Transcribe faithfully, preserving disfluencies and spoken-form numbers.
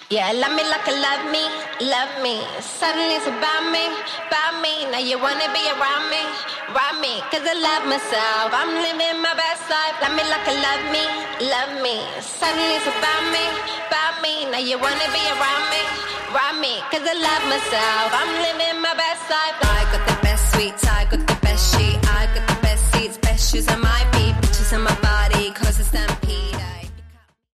Yeah, love me like you love me, love me. Suddenly it's about me, about me. Now you wanna be around me, around me. Cause I love myself, I'm living my best life. Love me like you love me, love me. Suddenly it's about me, about me. Now you wanna be around me, around me. Cause I love myself, I'm living my best life. I got the best sweets, I got the best sheet, I got the best seats, best shoes on my